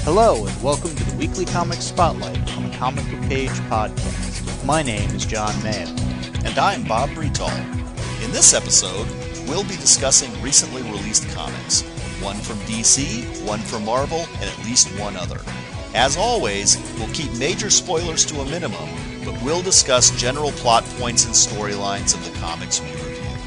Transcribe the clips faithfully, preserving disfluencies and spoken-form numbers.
Hello, and welcome to the Weekly Comics Spotlight on the Comic Book Page podcast. My name is John Mayo. And I'm Bob Bretal. In this episode, we'll be discussing recently released comics. One from D C, one from Marvel, and at least one other. As always, we'll keep major spoilers to a minimum, but we'll discuss general plot points and storylines of the comics we review.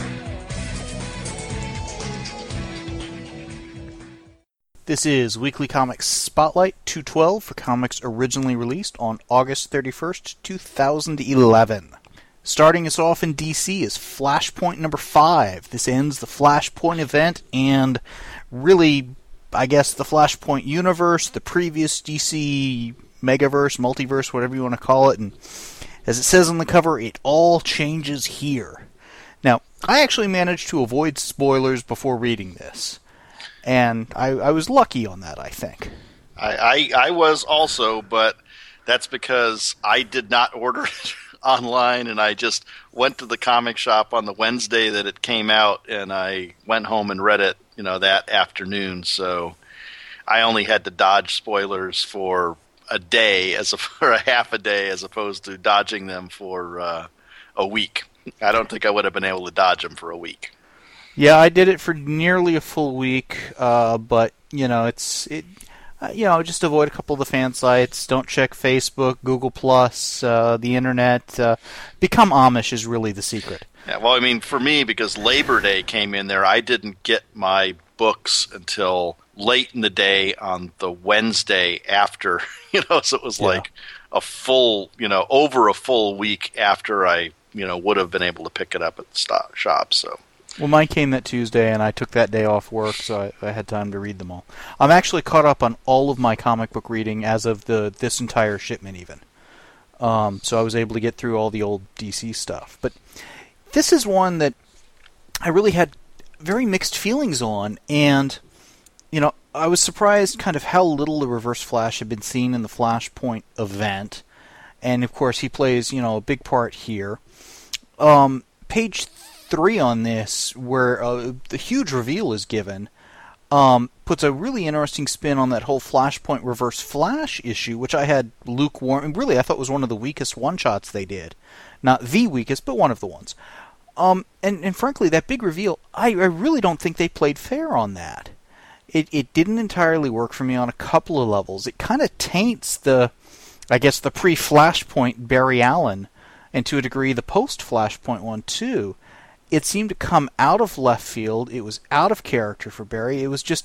This is Weekly Comics Spotlight two twelve for comics originally released on August thirty-first, two thousand eleven. Starting us off in D C is Flashpoint number five. This ends the Flashpoint event and really, I guess, the Flashpoint universe, the previous D C Megaverse, Multiverse, whatever you want to call it. And as it says on the cover, it all changes here. Now, I actually managed to avoid spoilers before reading this. And I, I was lucky on that, I think. I, I, I was also, but that's because I did not order it online, and I just went to the comic shop on the Wednesday that it came out, and I went home and read it, you know, that afternoon. So I only had to dodge spoilers for a day, as a, for a half a day, as opposed to dodging them for uh, a week. I don't think I would have been able to dodge them for a week. Yeah, I did it for nearly a full week, uh, but, you know, it's, it, uh, you know, just avoid a couple of the fan sites, don't check Facebook, Google Plus, uh, the Internet, uh, become Amish is really the secret. Yeah, well, I mean, for me, because Labor Day came in there, I didn't get my books until late in the day on the Wednesday after, you know, so it was yeah. like a full, you know, over a full week after I, you know, would have been able to pick it up at the stop, shop, so... Well, mine came that Tuesday, and I took that day off work, so I, I had time to read them all. I'm actually caught up on all of my comic book reading as of the this entire shipment, even. Um, so I was able to get through all the old D C stuff. But this is one that I really had very mixed feelings on, and, you know, I was surprised kind of how little the Reverse Flash had been seen in the Flashpoint event. And, of course, he plays, you know, a big part here. Um, page three on this, where uh, the huge reveal is given, um, puts a really interesting spin on that whole Flashpoint Reverse Flash issue, which I had lukewarm. Really, I thought was one of the weakest one-shots they did. Not the weakest, but one of the ones. Um, and, and frankly, that big reveal, I, I really don't think they played fair on that. It, it didn't entirely work for me on a couple of levels. It kind of taints the, I guess, the pre-Flashpoint Barry Allen, and to a degree the post-Flashpoint one, too. It seemed to come out of left field. It was out of character for Barry. It was just...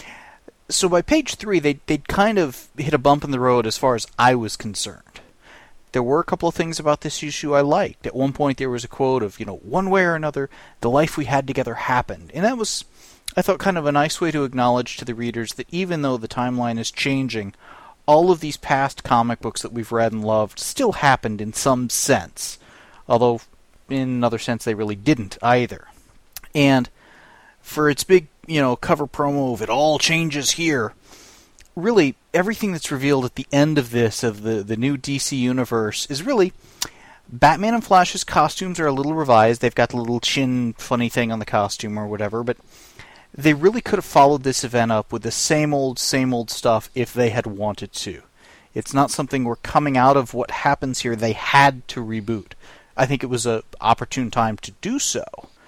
So by page three, they, they'd kind of hit a bump in the road as far as I was concerned. There were a couple of things about this issue I liked. At one point, there was a quote of, you know, one way or another, the life we had together happened. And that was, I thought, kind of a nice way to acknowledge to the readers that even though the timeline is changing, all of these past comic books that we've read and loved still happened in some sense. Although... in another sense, they really didn't either. And for its big, you know, cover promo of it all changes here, really, everything that's revealed at the end of this, of the, the new D C universe, is really... Batman and Flash's costumes are a little revised. They've got the little chin funny thing on the costume or whatever, but they really could have followed this event up with the same old, same old stuff if they had wanted to. It's not something where coming out of what happens here, they had to reboot. I think it was an opportune time to do so.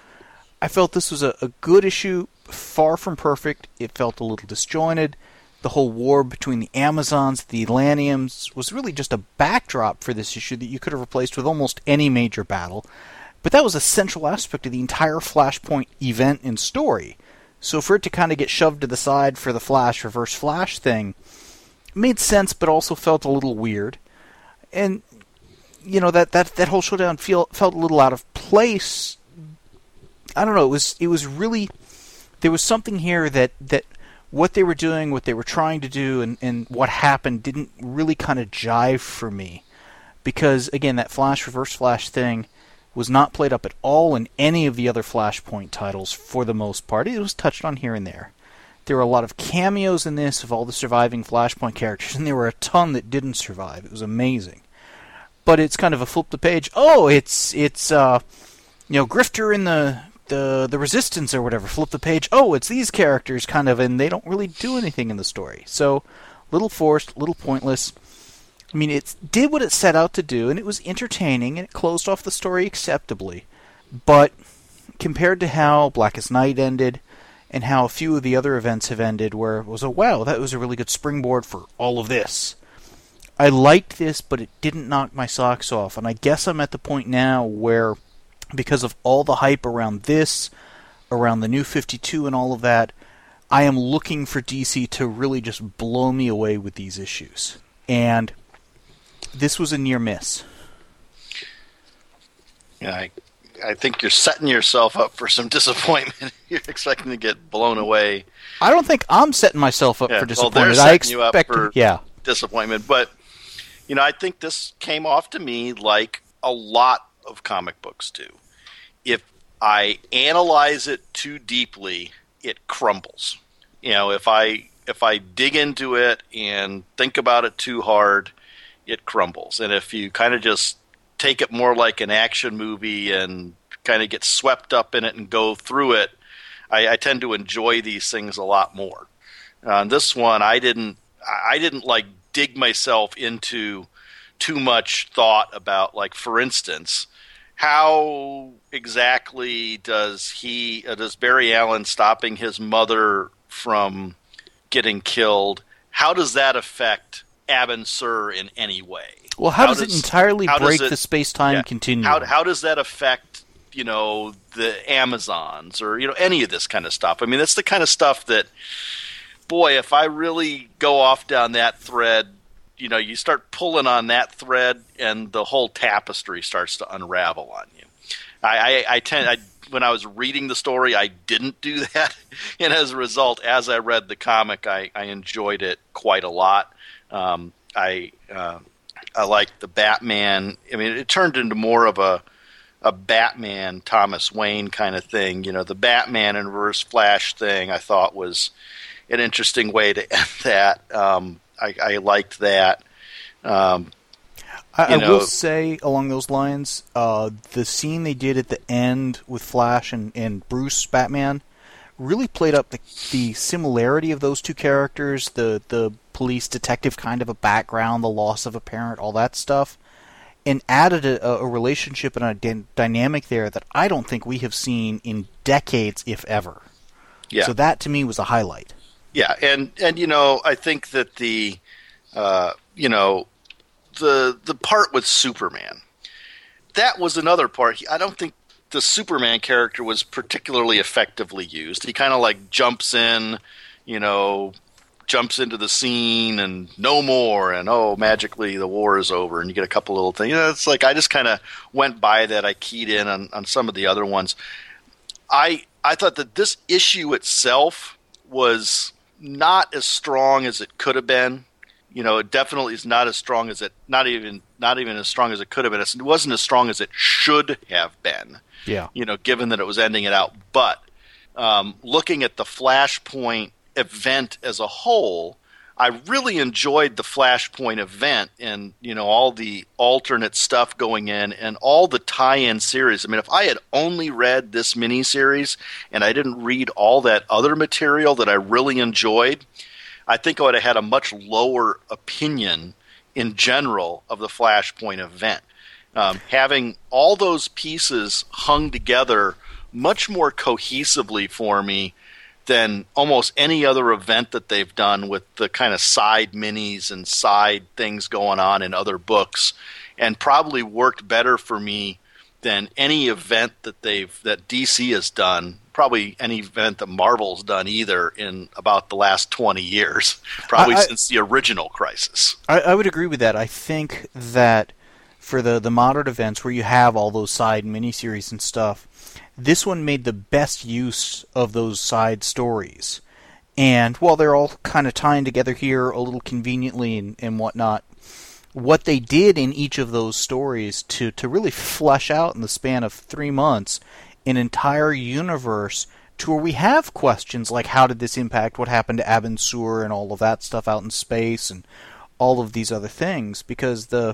I felt this was a, a good issue, far from perfect. It felt a little disjointed. The whole war between the Amazons, the Atlanteans, was really just a backdrop for this issue that you could have replaced with almost any major battle. But that was a central aspect of the entire Flashpoint event and story. So for it to kind of get shoved to the side for the Flash, Reverse Flash thing, made sense, but also felt a little weird. And... you know, that, that, that whole showdown feel, felt a little out of place. I don't know, it was it was really... There was something here that, that what they were doing, what they were trying to do, and, and what happened didn't really kind of jive for me. Because, again, that Flash, Reverse Flash thing was not played up at all in any of the other Flashpoint titles, for the most part. It was touched on here and there. There were a lot of cameos in this of all the surviving Flashpoint characters, and there were a ton that didn't survive. It was amazing. But it's kind of a flip the page. Oh, it's it's uh, you know, Grifter in the the the Resistance or whatever. Flip the page. Oh, it's these characters kind of, and they don't really do anything in the story. So little forced, little pointless. I mean, it did what it set out to do, and it was entertaining, and it closed off the story acceptably. But compared to how Blackest Night ended, and how a few of the other events have ended, where it was a, wow, that was a really good springboard for all of this. I liked this, but it didn't knock my socks off, and I guess I'm at the point now where, because of all the hype around this, around the New fifty-two and all of that, I am looking for D C to really just blow me away with these issues. And this was a near miss. Yeah, I, I think you're setting yourself up for some disappointment. You're expecting to get blown away. I don't think I'm setting myself up yeah, for disappointment. Well, they're I setting you up for yeah. disappointment. But, you know, I think this came off to me like a lot of comic books do. If I analyze it too deeply, it crumbles. You know, if I if I dig into it and think about it too hard, it crumbles. And if you kind of just take it more like an action movie and kind of get swept up in it and go through it, I, I tend to enjoy these things a lot more. On uh, this one, I didn't I didn't like dig myself into too much thought about, like, for instance, how exactly does he uh, does Barry Allen stopping his mother from getting killed, how does that affect Abin Sur in any way? Well, how, how does, does it entirely break it, the space-time yeah, continuum? How, how does that affect, you know, the Amazons or, you know, any of this kind of stuff? I mean, that's the kind of stuff that, boy, if I really go off down that thread, you know, you start pulling on that thread and the whole tapestry starts to unravel on you. I, I, I tend, I, when I was reading the story, I didn't do that, and as a result, as I read the comic, I, I enjoyed it quite a lot. Um, I uh, I liked the Batman. I mean, it turned into more of a a Batman Thomas Wayne kind of thing. You know, the Batman and Reverse Flash thing I thought was an interesting way to end that. Um, I, I liked that. Um, I, I know, will say, along those lines, uh, the scene they did at the end with Flash and, and Bruce Batman really played up the, the similarity of those two characters, the, the police detective kind of a background, the loss of a parent, all that stuff, and added a, a relationship and a d- dynamic there that I don't think we have seen in decades, if ever. Yeah. So that, to me, was a highlight. Yeah, and, and you know, I think that the, uh, you know, the the part with Superman, that was another part. I don't think the Superman character was particularly effectively used. He kind of like jumps in, you know, jumps into the scene and no more, and oh, magically the war is over, and you get a couple little things. You know, it's like I just kind of went by that. I keyed in on, on some of the other ones. I I thought that this issue itself was not as strong as it could have been. You know, it definitely is not as strong as it, not even, not even as strong as it could have been. It wasn't as strong as it should have been. Yeah. You know, given that it was ending it out. But um, looking at the Flashpoint event as a whole, I really enjoyed the Flashpoint event and, you know, all the alternate stuff going in and all the tie-in series. I mean, if I had only read this miniseries and I didn't read all that other material that I really enjoyed, I think I would have had a much lower opinion in general of the Flashpoint event. Um, having all those pieces hung together much more cohesively for me than almost any other event that they've done with the kind of side minis and side things going on in other books, and probably worked better for me than any event that they've that D C has done, probably any event that Marvel's done either in about the last twenty years, probably I, I, since the original Crisis. I, I would agree with that. I think that for the, the modern events where you have all those side miniseries and stuff, this one made the best use of those side stories. And while they're all kind of tying together here a little conveniently and, and whatnot, what they did in each of those stories to, to really flesh out in the span of three months an entire universe to where we have questions like how did this impact what happened to Abin Sur and all of that stuff out in space and all of these other things, because the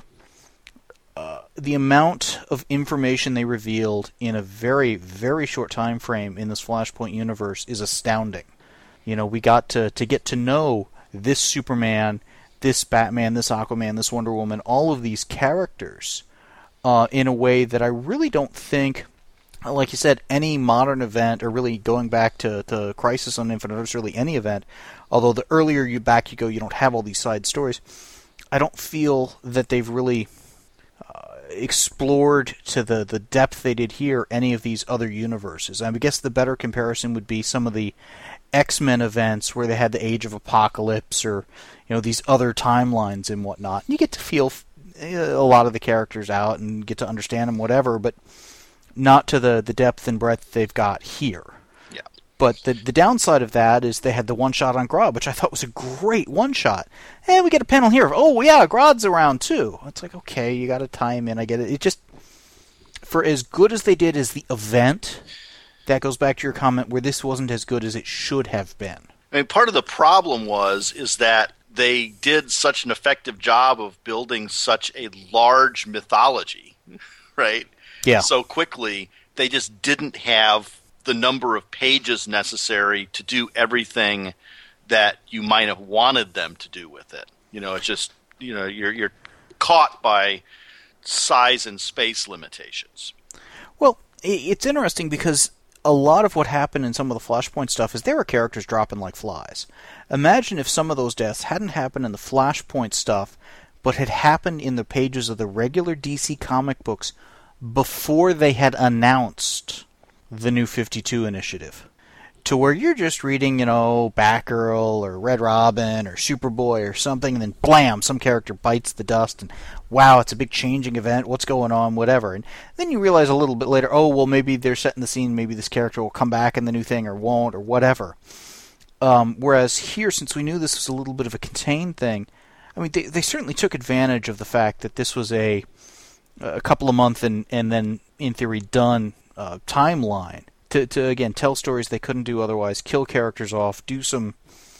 uh, the amount of information they revealed in a very, very short time frame in this Flashpoint universe is astounding. You know, we got to, to get to know this Superman this Batman, this Aquaman, this Wonder Woman, all of these characters uh, in a way that I really don't think, like you said, any modern event, or really going back to, to Crisis on Infinite Earths, really any event, although the earlier you back you go, you don't have all these side stories, I don't feel that they've really uh, explored to the, the depth they did here any of these other universes. I guess the better comparison would be some of the X-Men events where they had the Age of Apocalypse, or you know, these other timelines and whatnot. You get to feel a lot of the characters out and get to understand them, whatever, but not to the, the depth and breadth they've got here. Yeah. But the the downside of that is they had the one-shot on Grodd, which I thought was a great one-shot. And we get a panel here of, oh, yeah, Grodd's around, too. It's like, okay, you got to tie him in. I get it. It just, for as good as they did as the event, that goes back to your comment where this wasn't as good as it should have been. I mean, part of the problem was is that they did such an effective job of building such a large mythology, right? Yeah. So quickly, they just didn't have the number of pages necessary to do everything that you might have wanted them to do with it. You know, it's just, you know, you're you're caught by size and space limitations. Well, it's interesting because a lot of what happened in some of the Flashpoint stuff is there were characters dropping like flies. Imagine if some of those deaths hadn't happened in the Flashpoint stuff, but had happened in the pages of the regular D C comic books before they had announced the New fifty-two initiative. To where you're just reading, you know, Batgirl or Red Robin or Superboy or something, and then blam, some character bites the dust, and wow, it's a big changing event, what's going on, whatever. And then you realize a little bit later, oh, well, maybe they're setting the scene, maybe this character will come back in the new thing or won't, or whatever. Um, whereas here, since we knew this was a little bit of a contained thing, I mean, they, they certainly took advantage of the fact that this was a a couple of month and, and then, in theory, done uh, timeline. To, to again tell stories they couldn't do otherwise, kill characters off, do some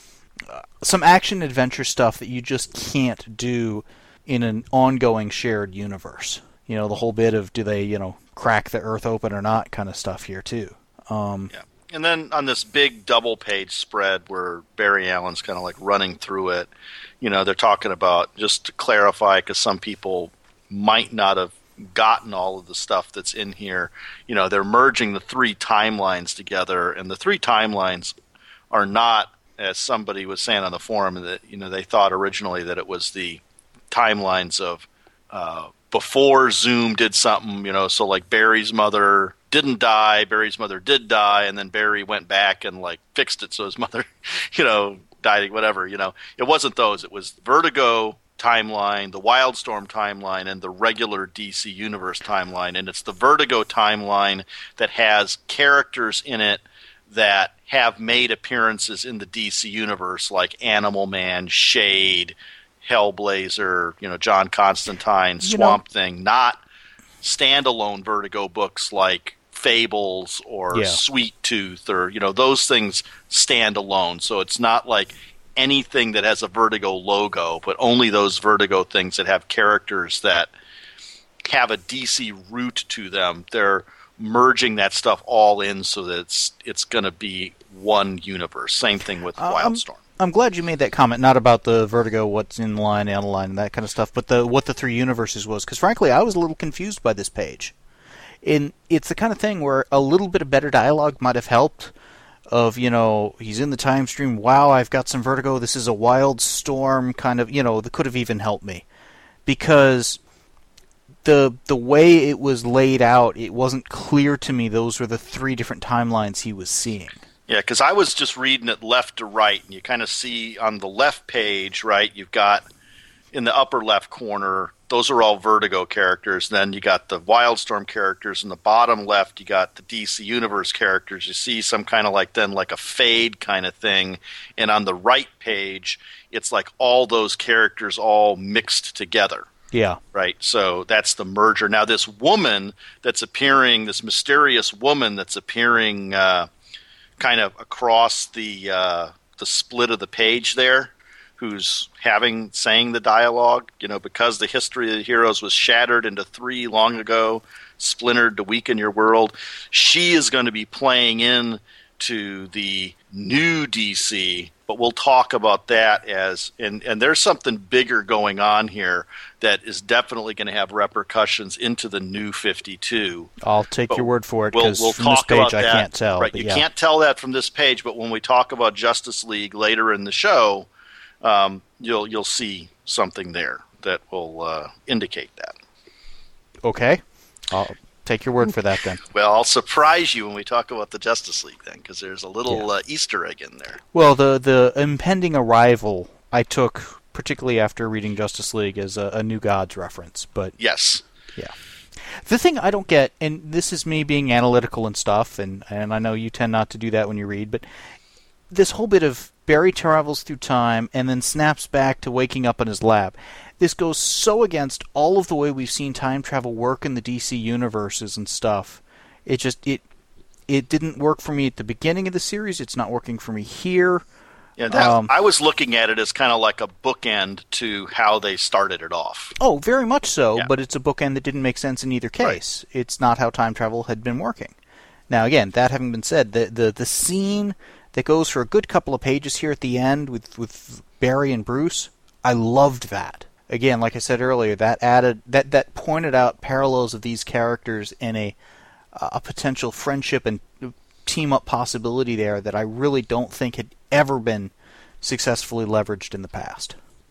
uh, some action adventure stuff that you just can't do in an ongoing shared universe. You know, the whole bit of do they you know crack the Earth open or not kind of stuff here too. Um, yeah, and then on this big double page spread where Barry Allen's kind of like running through it, you know, they're talking about, just to clarify, because some people might not have gotten all of the stuff that's in here, you know, they're merging the three timelines together, and the three timelines are not, as somebody was saying on the forum, that, you know, they thought originally that it was the timelines of uh, before Zoom did something, you know, so like Barry's mother didn't die, Barry's mother did die, and then Barry went back and like fixed it so his mother, you know, died, whatever, you know. It wasn't those. It was Vertigo timeline, the Wildstorm timeline, and the regular D C Universe timeline. And it's the Vertigo timeline that has characters in it that have made appearances in the D C Universe, like Animal Man, Shade, Hellblazer, you know, John Constantine, Swamp you know, Thing, not standalone Vertigo books like Fables or yeah. Sweet Tooth, or, you know, those things stand alone. So it's not like anything that has a Vertigo logo, but only those Vertigo things that have characters that have a D C root to them. They're merging that stuff all in so that it's it's going to be one universe. Same thing with uh, Wildstorm. I'm, I'm glad you made that comment, not about the Vertigo, what's in line, out of line, and that kind of stuff, but the what the three universes was, because frankly, I was a little confused by this page. And it's the kind of thing where a little bit of better dialogue might have helped. Of, you know, he's in the time stream, wow, I've got some Vertigo, this is a Wildstorm kind of, you know, that could have even helped me. Because the the way it was laid out, it wasn't clear to me those were the three different timelines he was seeing. Yeah, because I was just reading it left to right, and you kind of see on the left page, right, you've got in the upper left corner, those are all Vertigo characters. Then you got the Wildstorm characters. In the bottom left, you got the D C Universe characters. You see some kind of like then like a fade kind of thing. And on the right page, it's like all those characters all mixed together. Yeah. Right? So that's the merger. Now this woman that's appearing, this mysterious woman that's appearing uh, kind of across the uh, the split of the page there, who's having, saying the dialogue, you know, because the history of the heroes was shattered into three long ago, splintered to weaken your world. She is going to be playing in to the new D C, but we'll talk about that as and, and there's something bigger going on here that is definitely going to have repercussions into the new fifty-two. I'll take But your word for it, We'll, because we'll from this talk page about I that. can't tell. Right, but you yeah. can't tell that from this page, but when we talk about Justice League later in the show, um, you'll you'll see something there that will uh, indicate that. Okay. I'll take your word for that then. Well, I'll surprise you when we talk about the Justice League then, because there's a little Yeah. uh, Easter egg in there. Well, the the impending arrival I took, particularly after reading Justice League, as a, a New Gods reference. But Yes. yeah, the thing I don't get, and this is me being analytical and stuff, and and I know you tend not to do that when you read, but this whole bit of Barry travels through time and then snaps back to waking up in his lab. This goes so against all of the way we've seen time travel work in the D C universes and stuff. It just it it didn't work for me at the beginning of the series. It's not working for me here. Yeah, that, Um, I was looking at it as kind of like a bookend to how they started it off. Oh, very much so, Yeah. but it's a bookend that didn't make sense in either case. It's not how time travel had been working. Now, again, that having been said, the the, the scene that goes for a good couple of pages here at the end with, with Barry and Bruce, I loved that. Again, like I said earlier, that added that, that pointed out parallels of these characters and a a potential friendship and team up possibility there that I really don't think had ever been successfully leveraged in the past.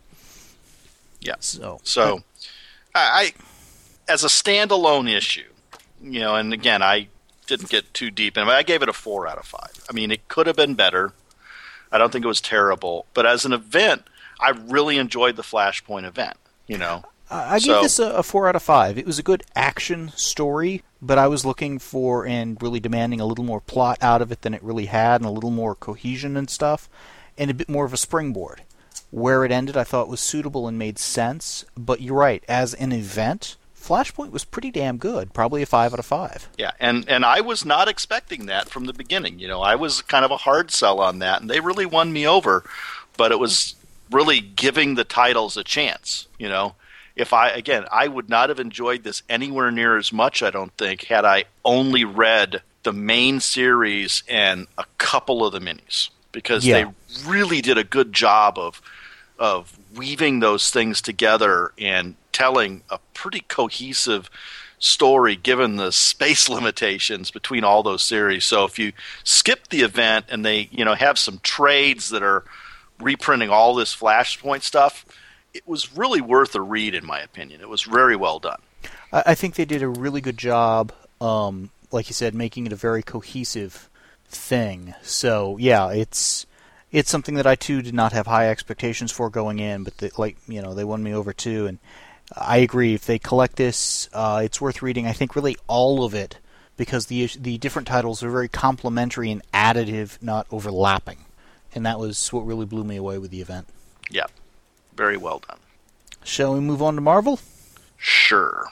Yeah. So, So, I, I as a standalone issue, you know, and again, I didn't get too deep in it. I gave it a four out of five. I mean, it could have been better. I don't think it was terrible, but as an event, I really enjoyed the Flashpoint event. You know, I I So- give this a, a four out of five. It was a good action story, but I was looking for and really demanding a little more plot out of it than it really had, and a little more cohesion and stuff, and a bit more of a springboard. Where it ended, I thought was suitable and made sense. But you're right, as an event, Flashpoint was pretty damn good. Probably a five out of five. yeah, and and I was not expecting that from the beginning. You know, I was kind of a hard sell on that, and they really won me over. But it was really giving the titles a chance. You know, if I again, I would not have enjoyed this anywhere near as much, I don't think, had I only read the main series and a couple of the minis, because Yeah. they really did a good job of of weaving those things together and telling a pretty cohesive story given the space limitations between all those series. So if you skip the event and they, you know, have some trades that are reprinting all this Flashpoint stuff, it was really worth a read, in my opinion. It was very well done. I, I think they did a really good job, um, like you said, making it a very cohesive thing. So yeah, it's it's something that I too did not have high expectations for going in, but they, like you know, they won me over too. And I agree. If they collect this, uh, it's worth reading. I think really all of it, because the the different titles are very complementary and additive, not overlapping. And that was what really blew me away with the event. Yeah, very well done. Shall we move on to Marvel? Sure.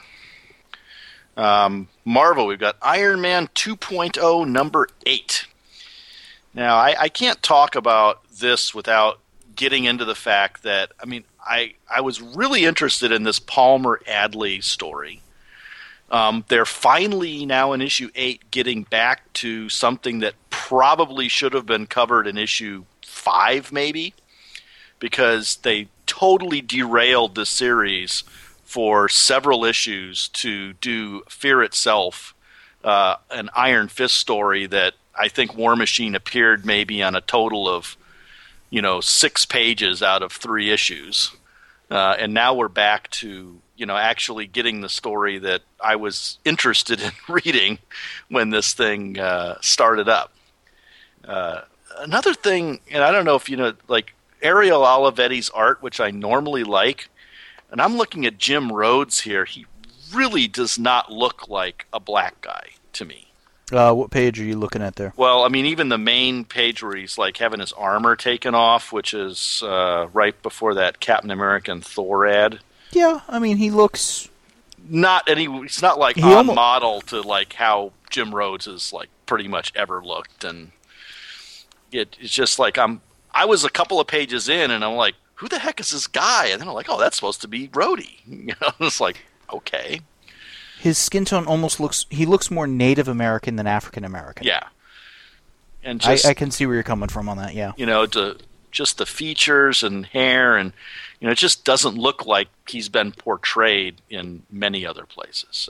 Um, Marvel, we've got Iron Man two point oh number eight. Now, I, I can't talk about this without getting into the fact that, I mean, I, I was really interested in this Palmer Adley story. Um, they're finally now in issue eight getting back to something that probably should have been covered in issue five, maybe, because they totally derailed the series for several issues to do Fear Itself, uh, an Iron Fist story that I think War Machine appeared maybe on a total of, you know, six pages out of three issues. Uh, and now we're back to, you know, actually getting the story that I was interested in reading when this thing uh, started up. Uh, another thing, and I don't know if you know, like Ariel Olivetti's art, which I normally like, and I'm looking at Jim Rhodes here. He really does not look like a black guy to me. Uh, what page are you looking at there? Well, I mean, even the main page where he's like having his armor taken off, which is uh, right before that Captain America and Thor ad. Yeah, I mean, he looks... Not any. It's not like He on almo- model to like how Jim Rhodes has like pretty much ever looked, and it, it's just like I'm. I was a couple of pages in, and I'm like, who the heck is this guy? And then I'm like, oh, that's supposed to be Rhodey. You know, it's like, okay, His skin tone almost looks... He looks more Native American than African American. yeah. and just, I, I can see where you're coming from on that. Yeah, you know, to just the features and hair, and you know, it just doesn't look like he's been portrayed in many other places. So,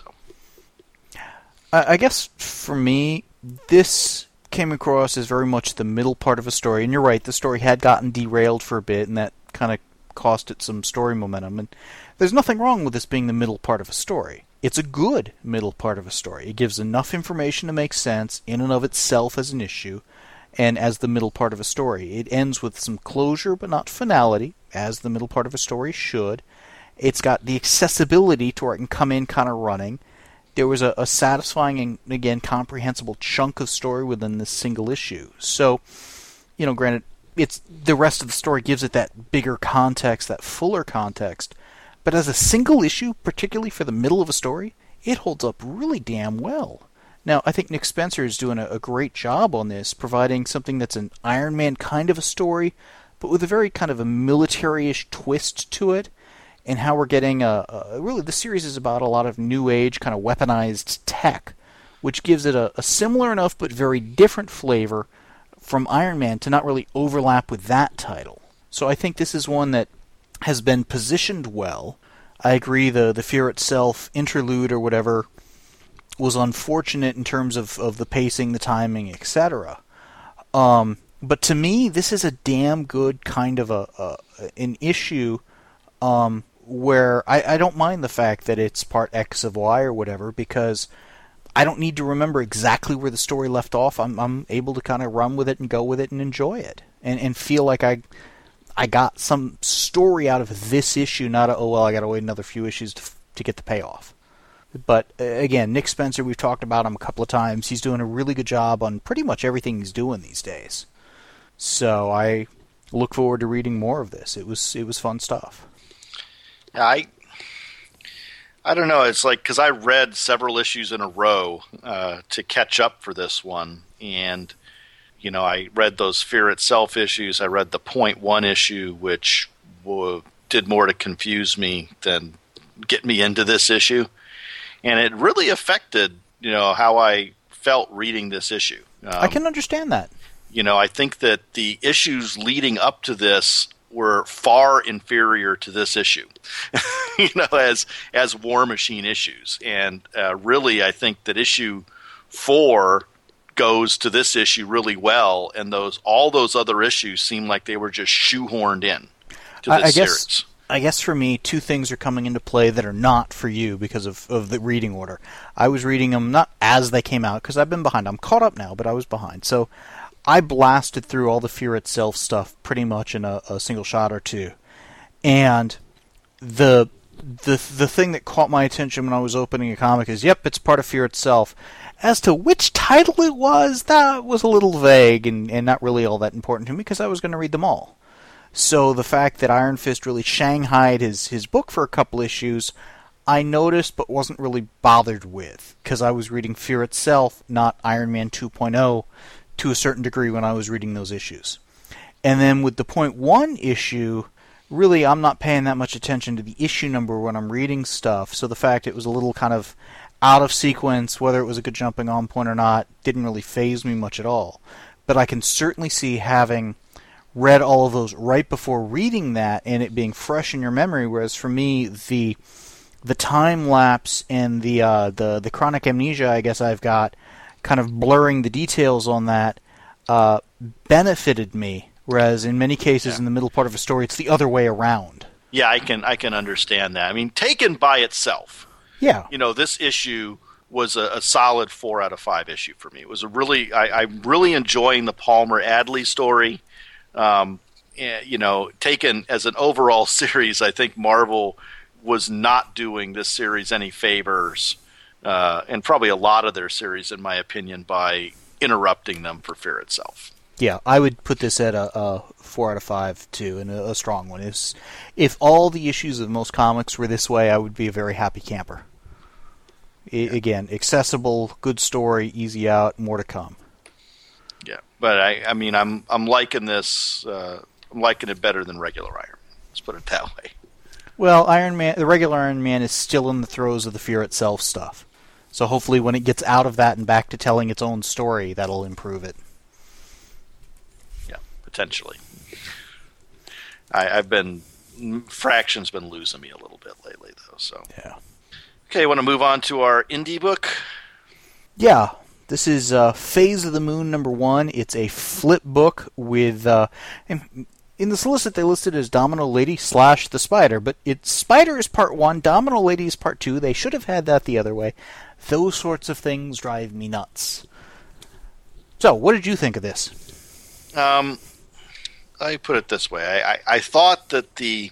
I, I guess for me, this came across as very much the middle part of a story, and you're right, the story had gotten derailed for a bit, and that kind of cost it some story momentum. And there's nothing wrong with this being the middle part of a story. It's a good middle part of a story. It gives enough information to make sense in and of itself as an issue, and as the middle part of a story. It ends with some closure, but not finality, as the middle part of a story should. It's got the accessibility to where it can come in kind of running. There was a, a satisfying and, again, comprehensible chunk of story within this single issue. So, you know, granted, it's the rest of the story gives it that bigger context, that fuller context. But as a single issue, particularly for the middle of a story, it holds up really damn well. Now, I think Nick Spencer is doing a, a great job on this, providing something that's an Iron Man kind of a story, but with a very kind of a military-ish twist to it, and how we're getting a, a really the series is about a lot of new age kind of weaponized tech, which gives it a, a similar enough but very different flavor from Iron Man to not really overlap with that title. So I think this is one that has been positioned well. I agree the the Fear Itself interlude or whatever was unfortunate in terms of, of the pacing, the timing, et cetera. Um, but to me, this is a damn good kind of a, a an issue um, where I, I don't mind the fact that it's part X of Y or whatever, because I don't need to remember exactly where the story left off. I'm I'm able to kind of run with it and go with it and enjoy it, and and feel like I I got some story out of this issue, not a, oh well, I got to wait another few issues to to get the payoff. But uh, again, Nick Spencer, we've talked about him a couple of times. He's doing a really good job on pretty much everything he's doing these days. So I look forward to reading more of this. It was it was fun stuff. Yeah, I I don't know. It's like, because I read several issues in a row uh, to catch up for this one, and you know, I read those Fear Itself issues. I read the Point One issue, which w- did more to confuse me than get me into this issue, and it really affected, you know, how I felt reading this issue. Um, I can understand that. You know, I think that the issues leading up to this were far inferior to this issue, you know, as as War Machine issues. And uh, really, I think that issue four goes to this issue really well, and those all those other issues seem like they were just shoehorned in to this I, I guess, series. I guess for me, two things are coming into play that are not for you because of, of the reading order. I was reading them not as they came out, because I've been behind. I'm caught up now, but I was behind. So I blasted through all the Fear Itself stuff pretty much in a, a single shot or two. And the the the thing that caught my attention when I was opening a comic is, yep, it's part of Fear Itself. As to which title it was, that was a little vague and, and not really all that important to me, because I was going to read them all. So the fact that Iron Fist really shanghaied his, his book for a couple issues, I noticed but wasn't really bothered with, because I was reading Fear Itself, not Iron Man two point oh, to a certain degree when I was reading those issues. And then with the Point One issue, really I'm not paying that much attention to the issue number when I'm reading stuff, so the fact it was a little kind of out of sequence, whether it was a good jumping on point or not, didn't really faze me much at all. But I can certainly see having read all of those right before reading that and it being fresh in your memory, whereas for me, the the time lapse and the uh, the the chronic amnesia I guess I've got, kind of blurring the details on that, uh, benefited me, whereas in many cases yeah. in the middle part of a story, it's the other way around. Yeah, I can I can understand that. I mean, taken by itself, yeah, you know, this issue was a, a solid four out of five issue for me. It was a really I, I'm really enjoying the Palmer Adley story. Um, you know, taken as an overall series, I think Marvel was not doing this series any favors, uh, and probably a lot of their series, in my opinion, by interrupting them for Fear Itself. Yeah, I would put this at a, a four out of five, too, and a, a strong one. If, if all the issues of most comics were this way, I would be a very happy camper. I, yeah. Again, accessible, good story, easy out, more to come. Yeah, but I, I mean, I'm I'm liking this. Uh, I'm liking it better than regular Iron Man. Let's put it that way. Well, Iron Man, the regular Iron Man is still in the throes of the Fear Itself stuff. So hopefully, when it gets out of that and back to telling its own story, that'll improve it. potentially. I, I've been Fraction's been losing me a little bit lately, though. So yeah. Okay, want to move on to our indie book? Yeah. This is uh, Phase of the Moon number one. It's a flip book with, uh, in, in the solicit they listed as Domino Lady slash the Spider, but it's Spider is part one, Domino Lady is part two. They should have had that the other way. Those sorts of things drive me nuts. So, what did you think of this? Um, I put it this way. I, I, I thought that the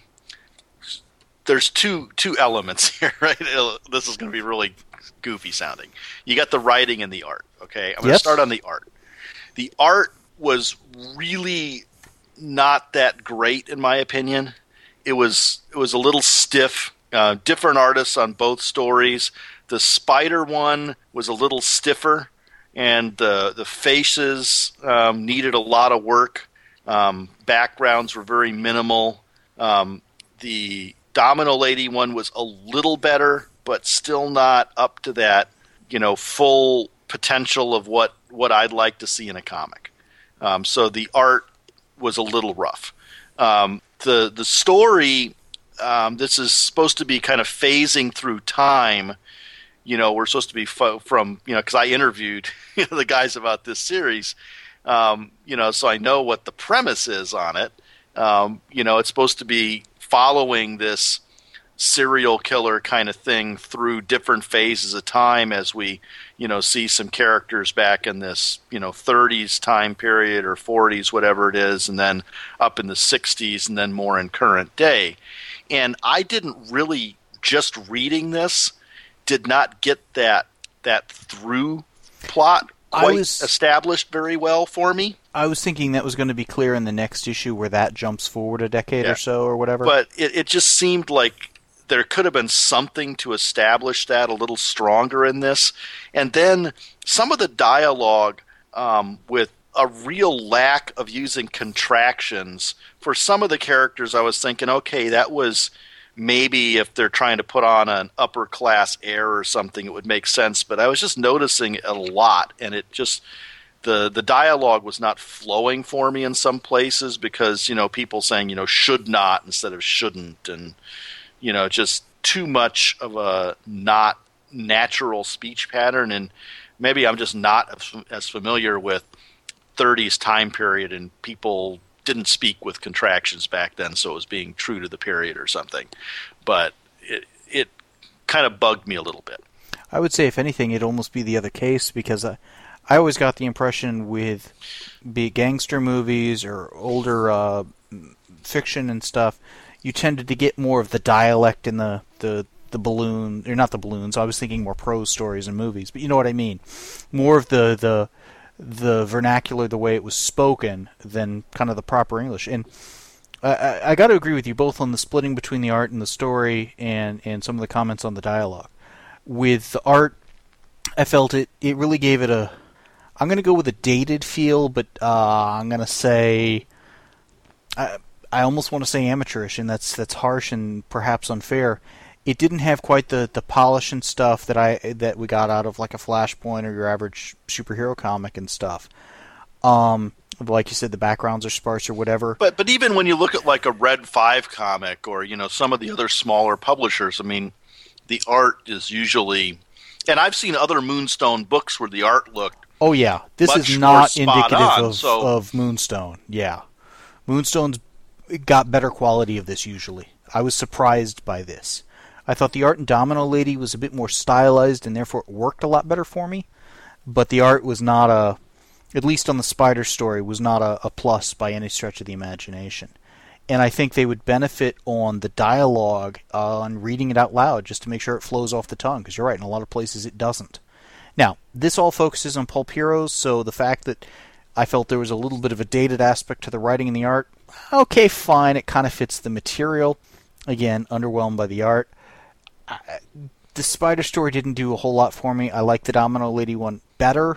there's two two elements here, right? This is going to be really goofy sounding. You got the writing and the art, okay? I'm going to Yep. start on the art. The art was really not that great, in my opinion. It was it was a little stiff. Uh, different artists on both stories. The Spider one was a little stiffer, and the the faces um, needed a lot of work. Um, backgrounds were very minimal. Um, the Domino Lady one was a little better, but still not up to that, you know, full potential of what, what I'd like to see in a comic. Um, so the art was a little rough. Um, the the story, um, this is supposed to be kind of phasing through time. You know, we're supposed to be fo- from, you know, because I interviewed you know, the guys about this series, um, you know, so I know what the premise is on it. Um, you know, it's supposed to be following this serial killer kind of thing through different phases of time as we, you know, see some characters back in this, you know, thirties time period or forties, whatever it is, and then up in the sixties and then more in current day. And I didn't really, just reading this, did not get that that through plot quite was, established very well for me. I was thinking that was going to be clear in the next issue where that jumps forward a decade Yeah. or so or whatever. But it, it just seemed like there could have been something to establish that a little stronger in this. And then some of the dialogue um, with a real lack of using contractions. For some of the characters, I was thinking, okay, that was maybe if they're trying to put on an upper class air or something, it would make sense. But I was just noticing it a lot, and it just the the dialogue was not flowing for me in some places because, you know, people saying, you know, should not instead of shouldn't, and, you know, just too much of a not natural speech pattern. And maybe I'm just not as familiar with thirties time period, and people didn't speak with contractions back then, so it was being true to the period or something. But it it kind of bugged me a little bit. I would say, if anything, it'd almost be the other case, because I, I always got the impression with, be it gangster movies or older uh, fiction and stuff, you tended to get more of the dialect in the, the, the balloon, or not the balloons, I was thinking more prose stories and movies, but you know what I mean. More of the, the, the vernacular, the way it was spoken, than kind of the proper English. And I, I, I got to agree with you both on the splitting between the art and the story, and, and some of the comments on the dialogue. With the art, I felt it, it really gave it a, I'm going to go with a dated feel, but uh, I'm going to say, I, I almost want to say amateurish, and that's that's harsh and perhaps unfair. It didn't have quite the, the polish and stuff that I that we got out of like a Flashpoint or your average superhero comic and stuff. Um, like you said, the backgrounds are sparse or whatever. But but even when you look at like a Red Five comic or, you know, some of the other smaller publishers, I mean, the art is usually, and I've seen other Moonstone books where the art looked. Oh yeah, this much is more not spot indicative on, of so- of Moonstone. Yeah, Moonstone's got better quality of this usually. I was surprised by this. I thought the art in Domino Lady was a bit more stylized, and therefore it worked a lot better for me. But the art was not a, at least on the Spider story, was not a, a plus by any stretch of the imagination. And I think they would benefit on the dialogue, uh, on reading it out loud, just to make sure it flows off the tongue, because you're right, in a lot of places it doesn't. Now, this all focuses on pulp heroes, so the fact that I felt there was a little bit of a dated aspect to the writing and the art, okay, fine, it kind of fits the material. Again, underwhelmed by the art. I, the Spider story didn't do a whole lot for me. I like the Domino Lady one better,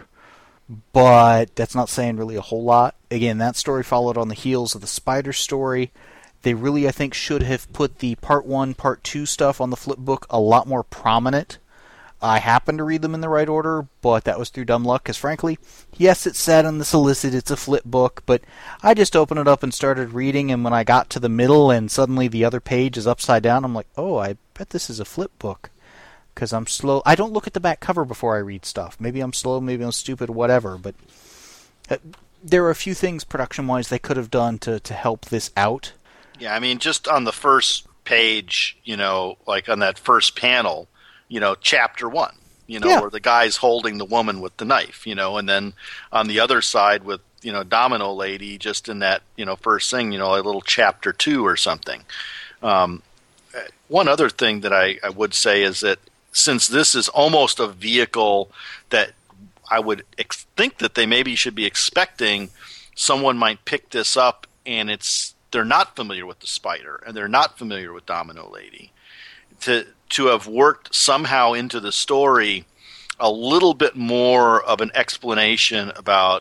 but that's not saying really a whole lot. Again, that story followed on the heels of the Spider story. They really, I think, should have put the part one, part two stuff on the flip book a lot more prominent. I happened to read them in the right order, but that was through dumb luck, because frankly, yes, it said on the solicit it's a flip book, but I just opened it up and started reading, and when I got to the middle and suddenly the other page is upside down, I'm like, oh, I bet this is a flip book, because I'm slow. I don't look at the back cover before I read stuff. Maybe I'm slow, maybe I'm stupid, whatever, but uh, there are a few things production-wise they could have done to, to help this out. Yeah, I mean, just on the first page, you know, like on that first panel, you know, chapter one, you know, yeah. where the guy's holding the woman with the knife, you know, and then on the other side with, you know, Domino Lady, just in that, you know, first thing, you know, a little chapter two or something. Um, one other thing that I, I would say is that since this is almost a vehicle that I would ex- think that they maybe should be expecting someone might pick this up and it's, they're not familiar with the Spider and they're not familiar with Domino Lady. To, to have worked somehow into the story a little bit more of an explanation about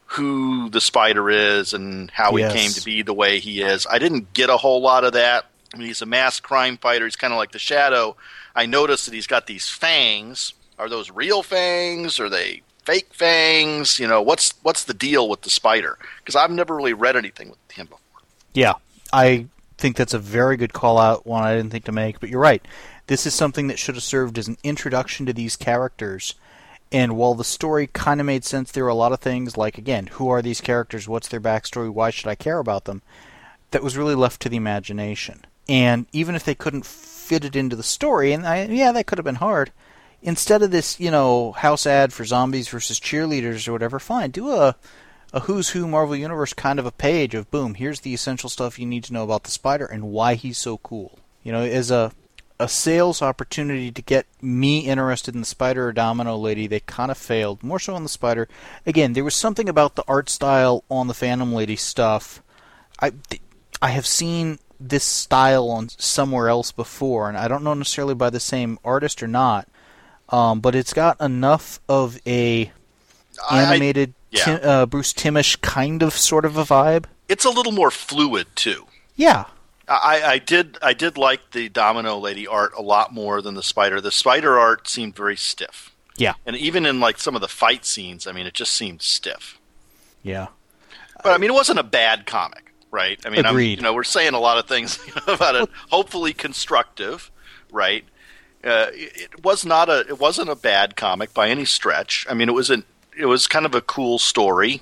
who the Spider is and how yes. he came to be the way he is. I didn't get a whole lot of that. I mean, he's a masked crime fighter. He's kind of like the Shadow. I noticed that he's got these fangs. Are those real fangs? Are they fake fangs? You know, what's what's the deal with the Spider? Because I've never really read anything with him before. Yeah, I think that's a very good call-out, one I didn't think to make, but you're right. This is something that should have served as an introduction to these characters, and while the story kind of made sense, there were a lot of things like, again, who are these characters, what's their backstory, why should I care about them, that was really left to the imagination. And even if they couldn't fit it into the story, and I, yeah, that could have been hard, instead of this, you know, house ad for zombies versus cheerleaders or whatever, fine, do a... a Who's Who Marvel Universe kind of a page of, boom, here's the essential stuff you need to know about the Spider and why he's so cool. You know, as a a sales opportunity to get me interested in the Spider or Domino Lady, they kind of failed. More so on the Spider. Again, there was something about the art style on the Phantom Lady stuff. I, I have seen this style on somewhere else before, and I don't know necessarily by the same artist or not, um, but it's got enough of a animated... I, Yeah. Tim, uh, Bruce Timmish kind of sort of a vibe. It's a little more fluid too. Yeah, I, I did I did like the Domino Lady art a lot more than the Spider. The Spider art seemed very stiff. Yeah, and even in like some of the fight scenes, I mean, it just seemed stiff. Yeah, but I mean, it wasn't a bad comic, right? I mean, agreed. I'm, you know, we're saying a lot of things about it. Hopefully constructive, right? Uh, it, it was not a it wasn't a bad comic by any stretch. I mean, it was an It was kind of a cool story.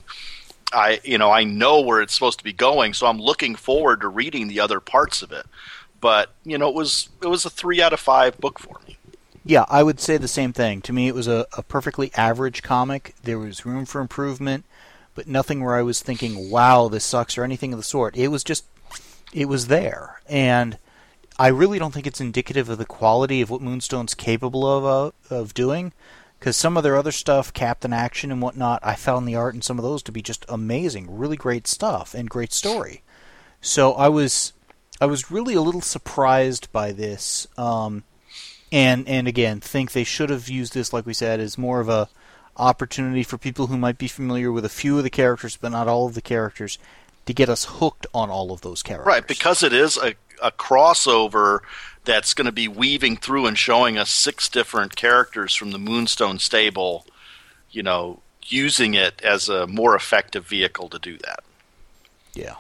I, you know, I know where it's supposed to be going, so I'm looking forward to reading the other parts of it. But you know, it was it was a three out of five book for me. Yeah, I would say the same thing. To me, it was a, a perfectly average comic. There was room for improvement, but nothing where I was thinking, "Wow, this sucks" or anything of the sort. It was just, it was there, and I really don't think it's indicative of the quality of what Moonstone's capable of uh, of doing. Because some of their other stuff, Captain Action and whatnot, I found the art in some of those to be just amazing, really great stuff and great story. So I was, I was really a little surprised by this, um, and and again, think they should have used this, like we said, as more of a opportunity for people who might be familiar with a few of the characters, but not all of the characters, to get us hooked on all of those characters. Right, because it is a a crossover that's going to be weaving through and showing us six different characters from the Moonstone stable, you know, using it as a more effective vehicle to do that. Yeah.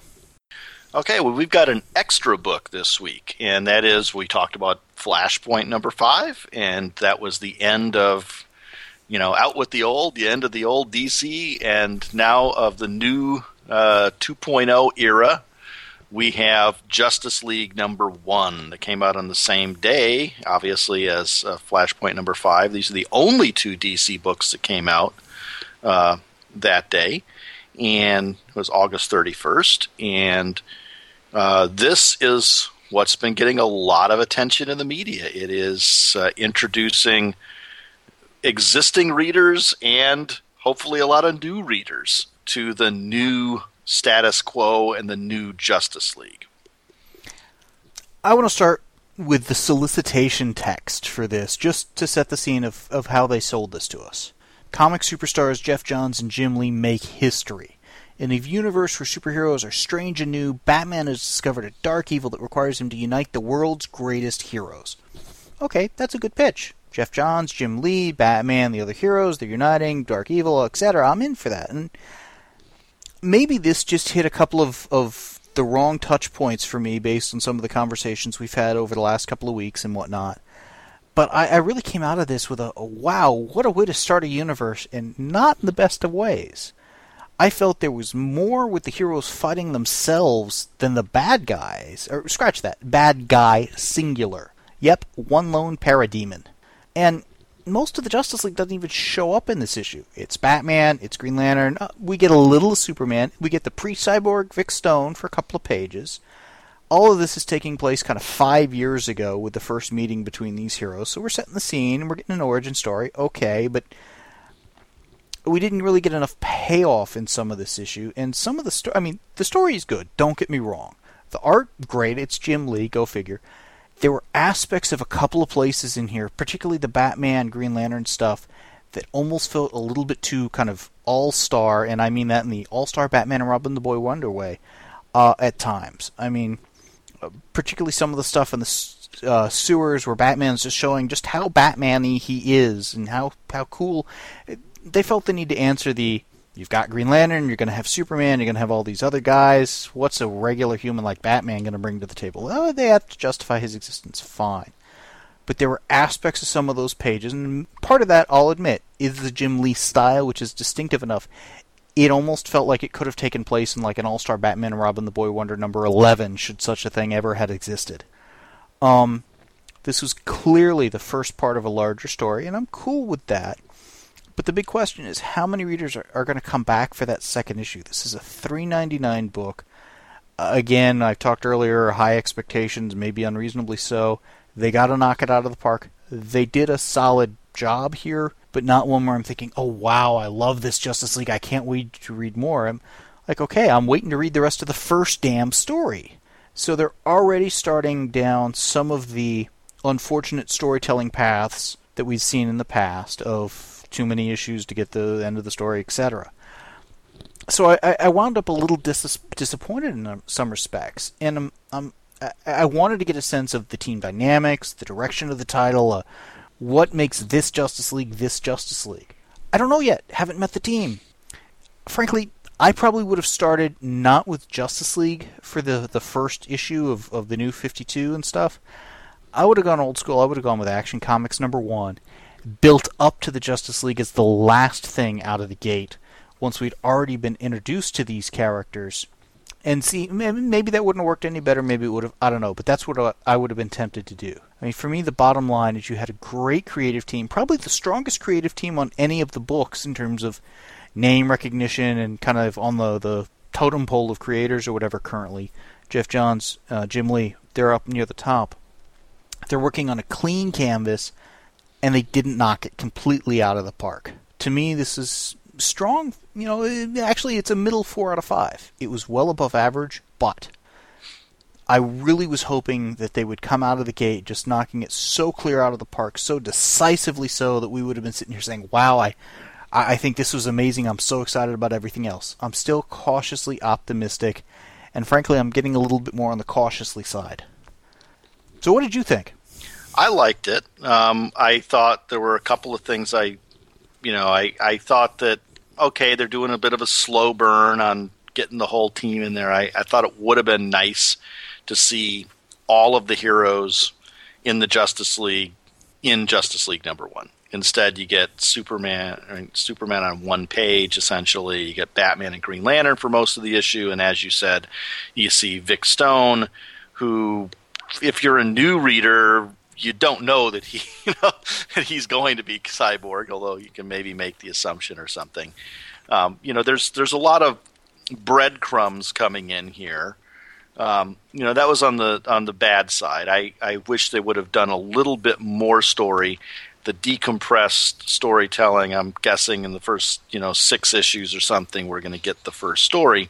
Okay, well, we've got an extra book this week, and that is, we talked about Flashpoint number five, and that was the end of, you know, out with the old, the end of the old D C, and now of the new uh, two point oh era. We have Justice League number one that came out on the same day, obviously, as uh, Flashpoint number five. These are the only two D C books that came out uh, that day, and it was August thirty-first. And uh, this is what's been getting a lot of attention in the media. It is uh, introducing existing readers and hopefully a lot of new readers to the new status quo and the new Justice League. I want to start with the solicitation text for this, just to set the scene of, of how they sold this to us. Comic superstars Jeff Johns and Jim Lee make history. In a universe where superheroes are strange and new, Batman has discovered a dark evil that requires him to unite the world's greatest heroes. Okay, that's a good pitch. Jeff Johns, Jim Lee, Batman, the other heroes, they're uniting, Dark Evil, et cetera. I'm in for that. And maybe this just hit a couple of, of the wrong touch points for me based on some of the conversations we've had over the last couple of weeks and whatnot. But I, I really came out of this with a, a, wow, what a way to start a universe, and not in the best of ways. I felt there was more with the heroes fighting themselves than the bad guys. Or scratch that, bad guy singular. Yep, one lone parademon. And most of the Justice League doesn't even show up in this issue. It's Batman, it's Green Lantern, uh, we get a little of Superman, we get the pre-cyborg Vic Stone for a couple of pages. All of this is taking place kind of five years ago with the first meeting between these heroes. So we're setting the scene, and we're getting an origin story. Okay, but we didn't really get enough payoff in some of this issue. And some of the story, I mean, the story is good. Don't get me wrong. The art, great. It's Jim Lee. Go figure. There were aspects of a couple of places in here, particularly the Batman, Green Lantern stuff, that almost felt a little bit too kind of all-star, and I mean that in the all-star Batman and Robin the Boy Wonder way, uh, at times. I mean, particularly some of the stuff in the uh, sewers where Batman's just showing just how Batman-y he is and how, how cool. They felt the need to answer the, you've got Green Lantern, you're going to have Superman, you're going to have all these other guys. What's a regular human like Batman going to bring to the table? Oh, they have to justify his existence. Fine. But there were aspects of some of those pages, and part of that, I'll admit, is the Jim Lee style, which is distinctive enough. It almost felt like it could have taken place in like an All-Star Batman and Robin the Boy Wonder number eleven, should such a thing ever had existed. Um, this was clearly the first part of a larger story, and I'm cool with that. But the big question is, how many readers are, are going to come back for that second issue? This is a three ninety-nine book. Uh, again, I talked earlier, high expectations, maybe unreasonably so. They got to knock it out of the park. They did a solid job here, but not one where I'm thinking, oh wow, I love this Justice League, I can't wait to read more. I'm like, okay, I'm waiting to read the rest of the first damn story. So they're already starting down some of the unfortunate storytelling paths that we've seen in the past of too many issues to get the end of the story, et cetera. So I, I wound up a little dis- disappointed in some respects, and I'm, I'm, I wanted to get a sense of the team dynamics, the direction of the title, uh, what makes this Justice League this Justice League. I don't know yet. Haven't met the team. Frankly, I probably would have started not with Justice League for the, the first issue of, of the new fifty-two and stuff. I would have gone old school. I would have gone with Action Comics number one, built up to the Justice League as the last thing out of the gate, once we'd already been introduced to these characters. And see, maybe that wouldn't have worked any better, maybe it would have, I don't know, but that's what I would have been tempted to do. I mean, for me, the bottom line is you had a great creative team, probably the strongest creative team on any of the books in terms of name recognition and kind of on the, the totem pole of creators or whatever currently. Jeff Johns, uh, Jim Lee, they're up near the top. They're working on a clean canvas, and they didn't knock it completely out of the park. To me, this is strong. You know, it, actually, it's a middle four out of five. It was well above average, but I really was hoping that they would come out of the gate just knocking it so clear out of the park, so decisively so that we would have been sitting here saying, wow, I, I think this was amazing. I'm so excited about everything else. I'm still cautiously optimistic, and frankly, I'm getting a little bit more on the cautiously side. So what did you think? I liked it. Um, I thought there were a couple of things I, you know, I, I thought that, okay, they're doing a bit of a slow burn on getting the whole team in there. I, I thought it would have been nice to see all of the heroes in the Justice League in Justice League number one. Instead, you get Superman, I mean, Superman on one page, essentially. You get Batman and Green Lantern for most of the issue, and as you said, you see Vic Stone, who, if you're a new reader, you don't know that he, you know, that he's going to be Cyborg, although you can maybe make the assumption or something. Um, you know, there's there's a lot of breadcrumbs coming in here. Um, you know, that was on the on the bad side. I, I wish they would have done a little bit more story. The decompressed storytelling, I'm guessing in the first, you know, six issues or something, we're going to get the first story.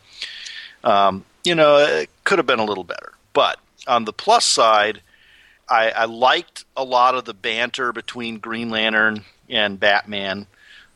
Um, you know, it could have been a little better. But on the plus side, I, I liked a lot of the banter between Green Lantern and Batman.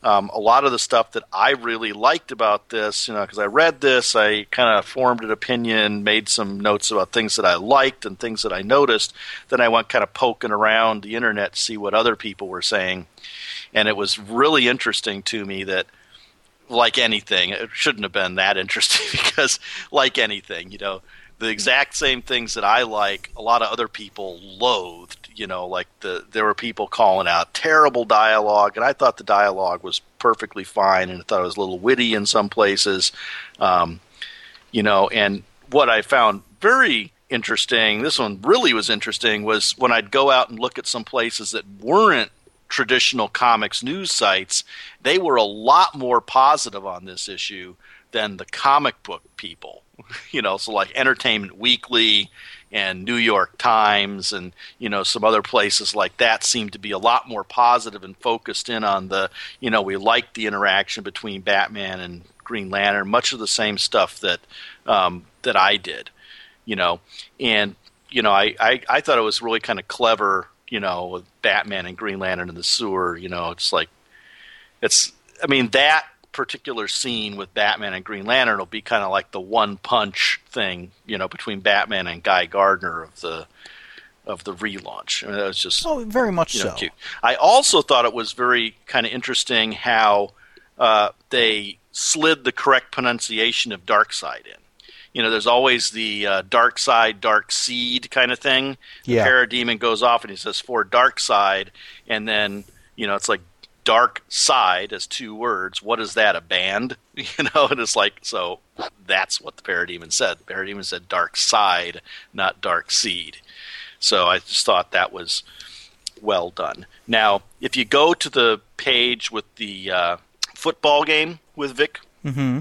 Um, a lot of the stuff that I really liked about this, you know, because I read this, I kind of formed an opinion, made some notes about things that I liked and things that I noticed. Then I went kind of poking around the internet to see what other people were saying. And it was really interesting to me that, like anything, it shouldn't have been that interesting because, like anything, you know, the exact same things that I like, a lot of other people loathed. You know, like the there were people calling out terrible dialogue, and I thought the dialogue was perfectly fine, and I thought it was a little witty in some places. Um, you know, and what I found very interesting, this one really was interesting, was when I'd go out and look at some places that weren't traditional comics news sites, they were a lot more positive on this issue than the comic book people. You know, so like Entertainment Weekly and New York Times and, you know, some other places like that seem to be a lot more positive and focused in on the, you know, we like the interaction between Batman and Green Lantern, much of the same stuff that um, that I did, you know. And, you know, I, I, I thought it was really kind of clever, you know, with Batman and Green Lantern in the sewer. You know, it's like, it's, I mean, that particular scene with Batman and Green Lantern will be kind of like the one punch thing, you know, between Batman and Guy Gardner of the of the relaunch. I mean, that was just oh, very much you know, so. Cute. I also thought it was very kind of interesting how uh, they slid the correct pronunciation of Darkseid in. You know, there's always the uh, Darkseid, Dark Seed kind of thing. Yeah. The Parademon goes off and he says for Darkseid, and then you know it's like Dark Side as two words. What is that, a band? You know, and it's like, so that's what the Parademon said. The Parademon said Dark Side, not Dark Seed. So I just thought that was well done. Now, if you go to the page with the uh, football game with Vic, mm-hmm.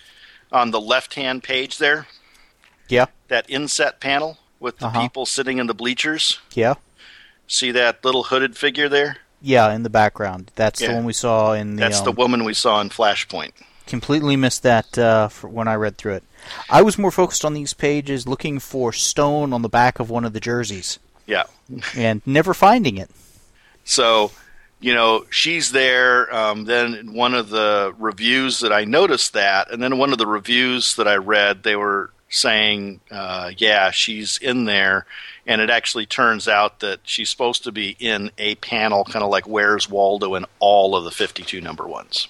on the left-hand page there, yeah, that inset panel with the uh-huh. people sitting in the bleachers, yeah, see that little hooded figure there? Yeah, in the background. That's Yeah. the one we saw in the... That's um, the woman we saw in Flashpoint. Completely missed that uh, for when I read through it. I was more focused on these pages looking for Stone on the back of one of the jerseys. Yeah. And never finding it. So, you know, she's there. Um, then in one of the reviews that I noticed that, and then one of the reviews that I read, they were saying, uh, yeah, she's in there. And it actually turns out that she's supposed to be in a panel, kind of like Where's Waldo in all of the fifty-two number ones.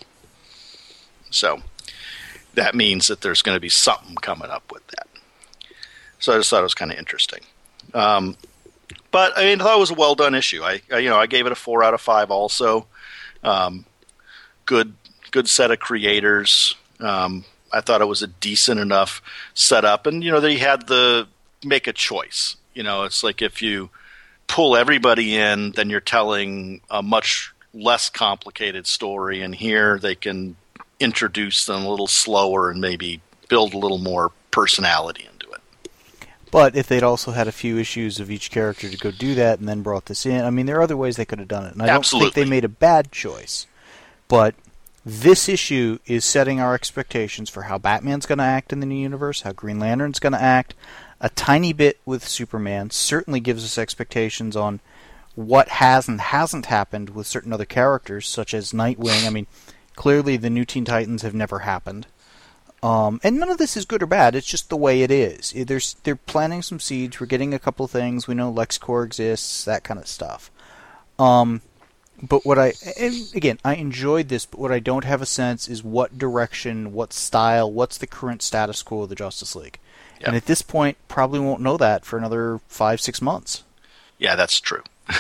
So that means that there's going to be something coming up with that. So I just thought it was kind of interesting. Um, but I mean, I thought it was a well done issue. I, I you know I gave it a four out of five. Also, um, good good set of creators. Um, I thought it was a decent enough setup, and you know they had the make a choice. You know, it's like if you pull everybody in, then you're telling a much less complicated story, and here they can introduce them a little slower and maybe build a little more personality into it. But if they'd also had a few issues of each character to go do that and then brought this in, I mean, there are other ways they could have done it. And I Absolutely. don't think they made a bad choice. But this issue is setting our expectations for how Batman's going to act in the new universe, how Green Lantern's going to act. A tiny bit with Superman certainly gives us expectations on what has and hasn't happened with certain other characters, such as Nightwing. I mean, clearly the New Teen Titans have never happened. Um, and none of this is good or bad, it's just the way it is. There's, they're planting some seeds, we're getting a couple things, we know LexCorp exists, that kind of stuff. Um, but what I, and again, I enjoyed this, but what I don't have a sense is what direction, what style, what's the current status quo of the Justice League. Yep. And at this point, probably won't know that for another five, six months. Yeah, that's true.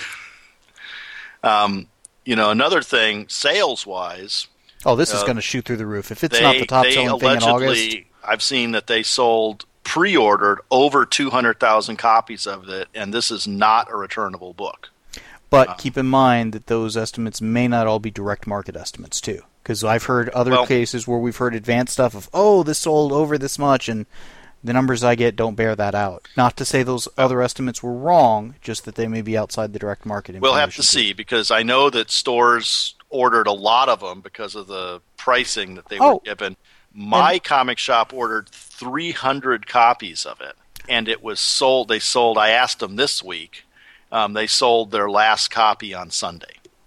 um, you know, another thing, sales-wise... Oh, this uh, is going to shoot through the roof. If it's they, not the top-selling thing in August... I've seen that they sold, pre-ordered, over two hundred thousand copies of it, and this is not a returnable book. But uh, keep in mind that those estimates may not all be direct market estimates, too. Because I've heard other well, cases where we've heard advanced stuff of, oh, this sold over this much, and... the numbers I get don't bear that out. Not to say those other estimates were wrong, just that they may be outside the direct market. We'll have to see, because I know that stores ordered a lot of them because of the pricing that they oh, were given. My and, comic shop ordered three hundred copies of it, and it was sold. They sold, I asked them this week, um, they sold their last copy on Sunday. Yeah.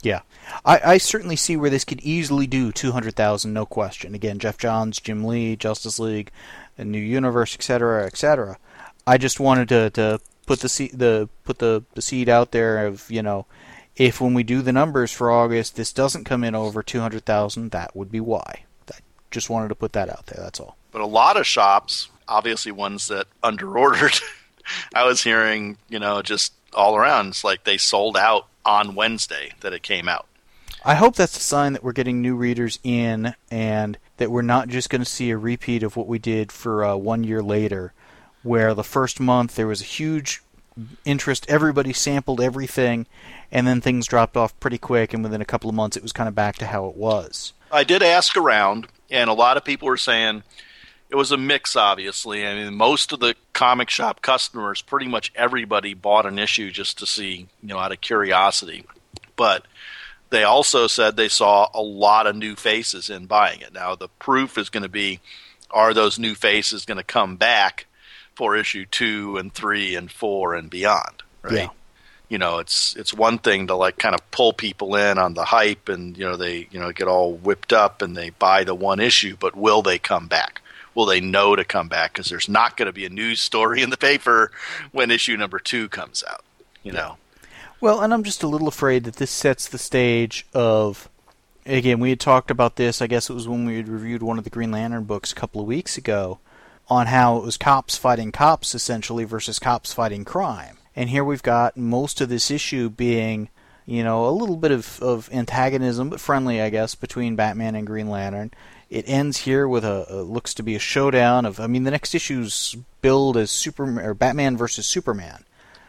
I, I certainly see where this could easily do two hundred thousand, no question. Again, Jeff Johns, Jim Lee, Justice League, a New Universe, et cetera, et cetera. I just wanted to, to put the seed, the put the, the seed out there of, you know, if when we do the numbers for August, this doesn't come in over two hundred thousand, that would be why. I just wanted to put that out there, that's all. But a lot of shops, obviously ones that underordered, I was hearing, you know, just all around, it's like they sold out on Wednesday that it came out. I hope that's a sign that we're getting new readers in and that we're not just going to see a repeat of what we did for uh, one year later, where the first month there was a huge interest, everybody sampled everything, and then things dropped off pretty quick, and within a couple of months it was kind of back to how it was. I did ask around, and a lot of people were saying it was a mix, obviously. I mean, most of the comic shop customers, pretty much everybody bought an issue just to see, you know, out of curiosity. But they also said they saw a lot of new faces in buying it. Now, the proof is going to be, are those new faces going to come back for issue two and three and four and beyond, right? Yeah. You know, it's it's one thing to like kind of pull people in on the hype and, you know, they, you know, get all whipped up and they buy the one issue, but will they come back? Will they know to come back? Because there's not going to be a news story in the paper when issue number two comes out, you know? Well, and I'm just a little afraid that this sets the stage of, again, we had talked about this, I guess it was when we had reviewed one of the Green Lantern books a couple of weeks ago, on how it was cops fighting cops, essentially, versus cops fighting crime. And here we've got most of this issue being, you know, a little bit of, of antagonism, but friendly, I guess, between Batman and Green Lantern. It ends here with a, a looks to be a showdown of, I mean, the next issue's billed as Superman or Batman versus Superman.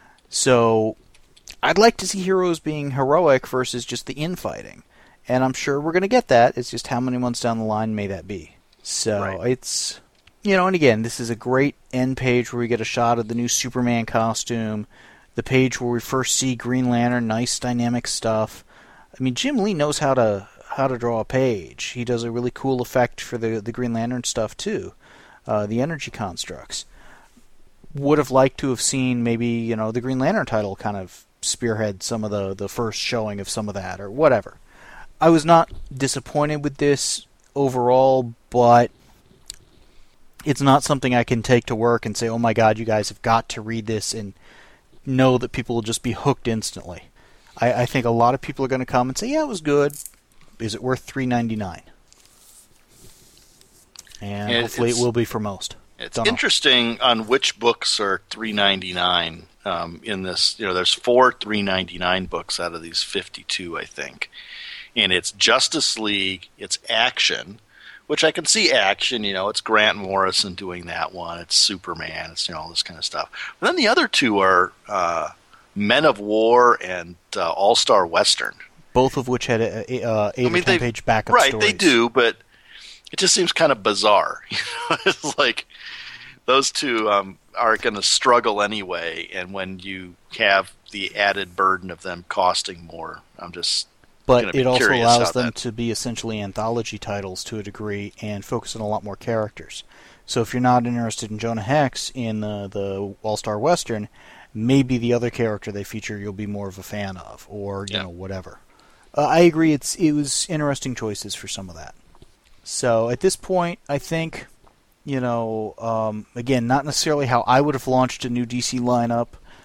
So I'd like to see heroes being heroic versus just the infighting. And I'm sure we're going to get that. It's just how many months down the line may that be. So right. It's, you know, and again, this is a great end page where we get a shot of the new Superman costume, the page where we first see Green Lantern, nice dynamic stuff. I mean, Jim Lee knows how to how to draw a page. He does a really cool effect for the, the Green Lantern stuff, too. Uh, the energy constructs. Would have liked to have seen maybe, you know, the Green Lantern title kind of spearhead some of the, the first showing of some of that, or whatever. I was not disappointed with this overall, but it's not something I can take to work and say, oh my god, you guys have got to read this and know that people will just be hooked instantly. I, I think a lot of people are going to come and say, yeah, it was good. Is it worth three ninety-nine? And it, hopefully it will be for most. It's Don't interesting know. on which books are three ninety-nine um, in this. You know, there's four three ninety-nine books out of these fifty-two, I think. And it's Justice League, it's Action, which I can see Action. You know, it's Grant Morrison doing that one. It's Superman. It's, you know, all this kind of stuff. But then the other two are uh, Men of War and uh, All-Star Western. Both of which had a, a, a eight I mean, or ten page backup right, stories. Right, they do, but it just seems kind of bizarre. You know, it's like those two um, are going to struggle anyway, and when you have the added burden of them costing more, I'm just But it also allows them that. to be essentially anthology titles to a degree and focus on a lot more characters. So if you're not interested in Jonah Hex in the, the All-Star Western, maybe the other character they feature you'll be more of a fan of, or, you yeah. know, whatever. Uh, I agree. It's it was interesting choices for some of that. So at this point, I think, you know, um, again, not necessarily how I would have launched a new D C lineup,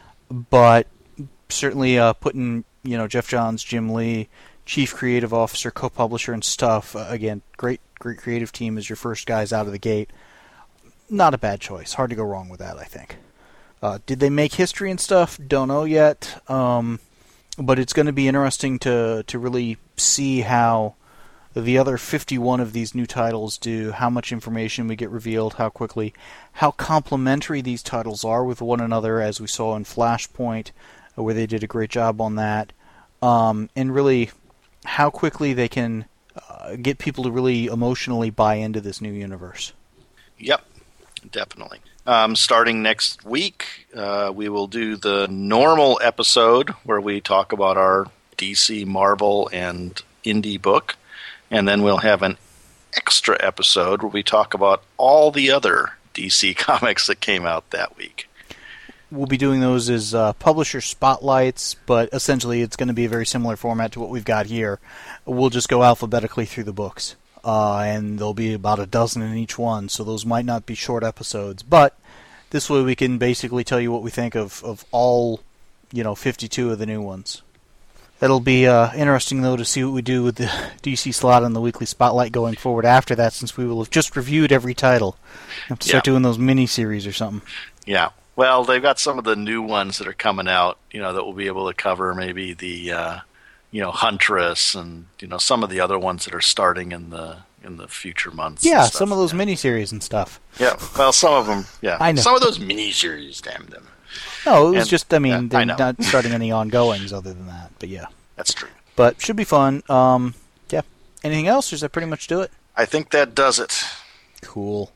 but certainly uh, putting, you know, Jeff Johns, Jim Lee, Chief Creative Officer, co-publisher, and stuff. Uh, again, great, great creative team as your first guys out of the gate. Not a bad choice. Hard to go wrong with that, I think. Uh, did they make history and stuff? Don't know yet. Um, but it's going to be interesting to to really see how the other fifty-one of these new titles do, how much information we get revealed, how quickly, how complementary these titles are with one another, as we saw in Flashpoint, where they did a great job on that, um, and really how quickly they can uh, get people to really emotionally buy into this new universe. Yep, definitely. Um, starting next week, uh, we will do the normal episode where we talk about our D C, Marvel, and indie book. And then we'll have an extra episode where we talk about all the other D C comics that came out that week. we'll be doing those as uh, publisher spotlights, but essentially it's going to be a very similar format to what we've got here. We'll just go alphabetically through the books, uh, and there'll be about a dozen in each one, so those might not be short episodes, but this way we can basically tell you what we think of, of all, you know, fifty-two of the new ones. It'll be uh, interesting, though, to see what we do with the D C slot and the weekly spotlight going forward after that, since we will have just reviewed every title. Have to start Yeah. doing those mini-series or something. Yeah. Well, they've got some of the new ones that are coming out, you know, that we'll be able to cover, maybe the, uh, you know, Huntress and, you know, some of the other ones that are starting in the in the future months. and Yeah, stuff. some of those yeah. mini-series and stuff. Yeah, well, some of them, yeah. I know. Some of those miniseries, damn them. No, it was And- just, I mean, yeah, I they're know. not starting any ongoings other than that, but yeah. That's true. But should be fun. Um, yeah. Anything else, or does that pretty much do it? I think that does it. Cool.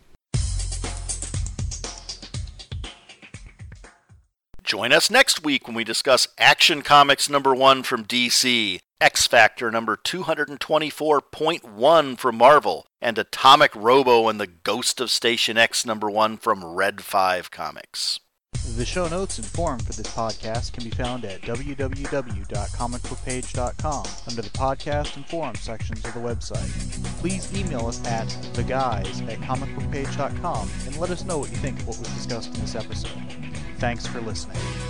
Join us next week when we discuss Action Comics number one from D C, X Factor number two twenty-four point one from Marvel, and Atomic Robo and the Ghost of Station X number one from Red five Comics. The show notes and forum for this podcast can be found at w w w dot comic book page dot com under the podcast and forum sections of the website. Please email us at theguys at comic book page dot com and let us know what you think of what was discussed in this episode. Thanks for listening.